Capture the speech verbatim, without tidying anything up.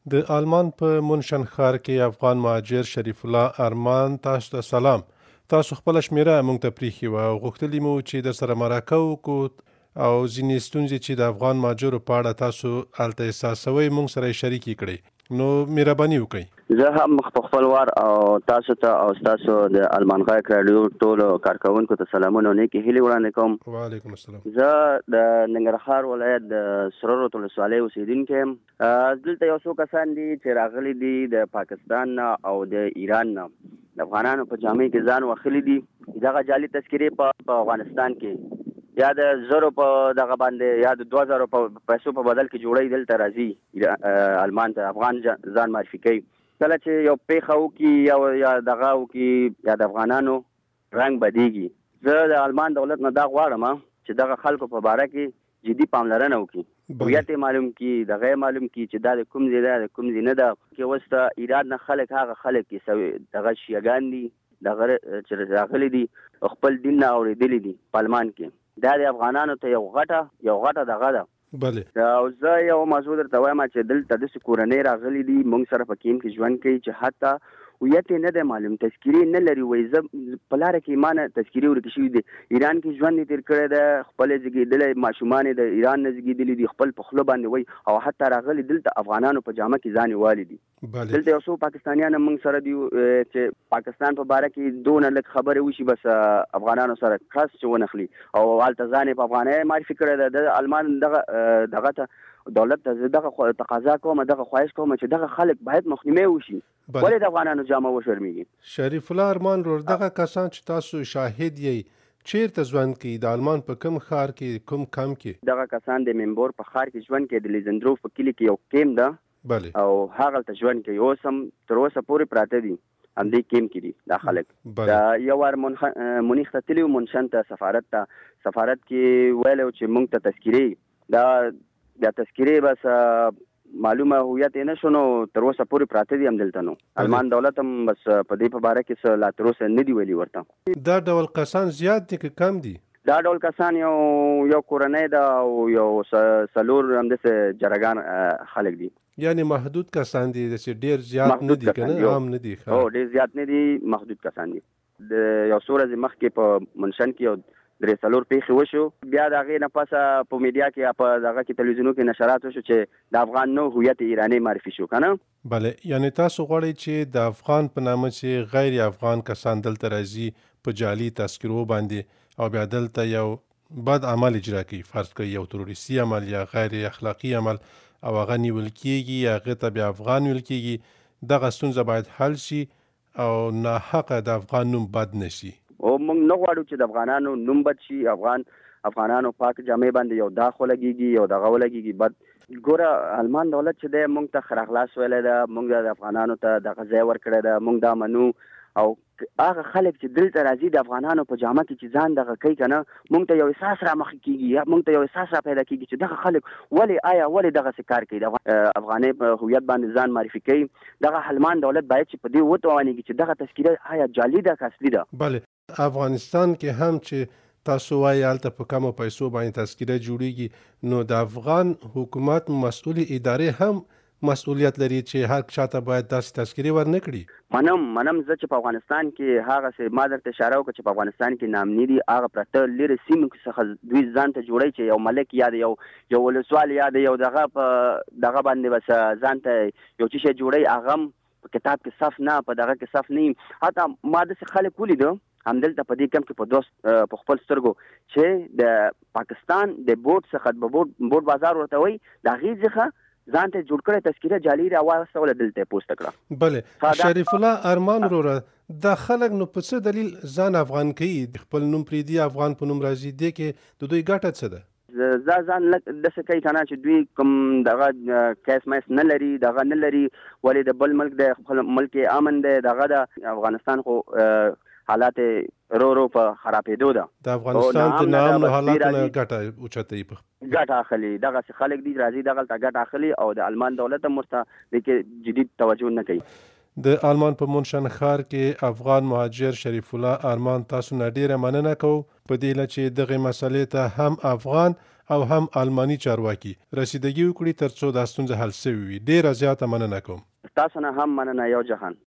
د آلمان په منشن ښار کې افغان مهاجر شریف الله ارمان تاسو ته سلام. تاسو خپل شمیره مونږ ته پریښي وه او غوښتلي مو چې د سره مرکه وکړو او ځینې ستونزې چې د افغان مهاجرو په اړه تاسو هلته احساسوئ مونږ سره یې شریکې کړئ. نو مهرباني وکړئ. زه هم په خپل وار او تاسو ته او تاسو د آلمان غږ رادیو ټولو کارکونکو ته سلامونه او نیکې هیلې وړاندې کوم. وعلیکم السلام. زه د ننګرهار ولایت د سرورت ولسوالۍ اوسیدونکی یم. دلته یو څو کسان دي چې راغلي دي د پاکستان نه او د ایران نه، د افغانانو په جامع کې ځان وخلي دي. دغه جعلي تذکرې په افغانستان کې یا د زرو په دغه باندې یا د دوه زرو په پیسو په بدل کې جوړی دلته راځي آلمان ته افغان ځان معرفي کوي. کله چې یو پیښه وکړي یا یا دغه وکړي یا د افغانانو رنګ بدیږي. زه د آلمان دولت نه دا غواړم چې دغه خلکو په باره کې جدي پاملرنه وکړي، هویت یې معلوم کړي، دغه یې معلوم کړي چې دا د کوم ځای ده د کوم ځای نه ده. کې اوس د ایران نه خلک هغه خلک چې دغه شیعګان دي، دغه چې راغلي دي خپل دین نه اورېدلي دي په آلمان کې. دا د افغانانو ته یو غټه یو غټه دغه ده. بله او زه یو موضوع درته وایم چې دلته داسې کورنۍ راغلي دي موږ سره په کیم کې ژوند کوي چې حتی هویت یې نه دی معلوم، تذکیرې نه لري. وایي زه په لاره کې ما نه تذکیرې ورکې شوي دي. ایران کې ژوند یې تېر کړی دی، خپل یې زېږېدلی ماشومان یې د ایران نه زېږېدلي دي، خپل په خوله باندې وایي او حتی راغلي دلته افغانانو په جامه کې ځان یې والي دي. دلته یو څو پاکستانیان موږ سره دي چې پاکستان په باره کې دونه لږ خبرې وشي بس افغانانو سره کس چې ونخلي او هلته ځان یې په افغانۍ معرفي کړی دی. د آلمان دغه دغه ته دولت ته دغه تقاضا کوم، دغه خواهش کوم چې دغه خلک باید مخنیوي وشي. ولې د افغانانو جامه وشرمېږي؟ شریف الله ارمان ورور، دغه کسان چې تاسو شاهد یې چیرته ژوند کوي؟ د آلمان په کوم ښار کې، کوم کم کې؟ دغه کسان د ممبور په ښار کې ژوند کوي، د لیزندروف په کلي کې یو کیم ده. بله. او هغلته ژوند کوي. اوس هم تر اوسه پورې پراته دي همدې کیم کې دي دا خلک. دا یو وار مونیخ ته تللي وو، منشن ته سفارت ته سفارت کې ویلی چې موږ ته تذکیرې دا د تذکیرې بس معلومه هویت یې نه شو، نو تر اوسه پورې پراته دي همدلته. نو آلمان دولت هم بس په دې په باره کې څه لا تر اوسه نه دي ویلي ورته. دا ډول کسان زیات دي که کم دي؟ دا ډول کسان یو یو کورنۍ ده او یو څلور همداسې جرګان خلک دي. یعنی محدود کسان دي، چې ډېر زیات نه دي که نه عام نه دي؟ هو ډېر زیات نه دي، محدود کسان دي. د یو څو ورځې مخکې په منشن کې یو درې څلور پیښې وشو، بیا د هغې نه پسه په میډیا کې په دغه کې تلویزیونو کې نشرات وشو چې د افغان نو هویت ایراني معرفي شو که نه. بله، یعنی تاسو غواړئ چې د افغان په نامه چې غیر افغان کسان دلته راځي په جعلي تذکرو باندې او بیا دلته یو بد عمل اجرا کوي، فرض کړئ یو تروریستي عمل یا غیر اخلاقي عمل، او هغه نیول کېږي، هغې ته بیا افغان ویل کېږي. دغه ستونزه باید حل شي او ناحقه د افغان نوم بد نه شي. او موږ نه غواړو چې د افغانانو نوم بد شي. افغان افغانانو پاک جامې باندې یو داغ ولګېږي، یو دغه ولګېږي بد. ګوره آلمان دولت چې دی موږ ته ښه راغلاست ویلی ده، موږ د افغانانو ته دغه ځای ورکړی ده، موږ دا منو. او هغه خلک چې دلته راځي د افغانانو په جامه کې چې ځان دغه کوي که نه، موږ ته یو احساس رامخې کېږي یا موږ ته یو احساس را پیدا کېږي چې دغه خلک ولې آیا ولې دغسې کار کوي، د افغانۍ په هویت باندې ځان معرفي کوي. دغه آلمان دولت باید چې په دې وتوانېږي چې دغه تذکیره آیا جعلي ده که اصلي ده. بله، افغانستان کې هم چې تاسو وایي هلته په کمو پیسو باندې تذکیره جوړیږي، نو د افغان حکومت مسؤلې ادارې هم مسؤلیت لري چې هر چاته باید داسې تذکیرې ورنه کړي. منم منم زه چې په افغانستان کې هغسې ما درته اشاره وکړه چې په افغانستان کې نامني دي، هغه پرته لرې سیمو څخه دوی ځان ته جوړوي چې یو ملک یا د یو یو ولسوال یا د یو دغه په دغه باندې بس ځان ته یو څه شی جوړوي، هغه هم په کتاب کې صف نه، په دغه کې صف نه. حتی ما داسې خلک ولیدو همدلته په دې کم کې په دوست په خپل سترګو چې د پاکستان د بورډ څخه په بورډ بازار ورته وایي د هغې څخه ځان ته جوړ کړی تذکیره جعلي راواستوله، دلته یې پوسته کړه. بله، شریف الله ارمان وروره، دا خلک نو په څه دلیل ځان افغان کوي؟ خپل نوم پرېږدي، افغان په نوم راځي، دې کې د دوی ګټه څه ده؟ زه ځان لږ داسې کوي که نه چې دوی کوم دغه کیس میس نه لري، دغه نه لري، ولې د بل ملک دی، خپل ملک یې امن دی. دغه د افغانستان خو حالات رو رو په خرابېدو ده. د افغانستان د ناامنو حالاتو نه ګټه اوچتوي، ګټه اخلي. دغسې خلک دي راځي دغلته ګټه اخلي او د آلمان دولت هم ورته دې کې جدي توجه نه کوي. د آلمان په منشن ښار کې افغان مهاجر شریف الله ارمان، تاسو نه ډیره مننه کوو په دې چې دغه مسلې ته هم افغان او هم آلماني چارواکي رسیدګي وکړي ترڅو دا ستونزه حل شوې وي. ډېره زیاته مننه کوم. تاسو نه هم مننه یو جهان.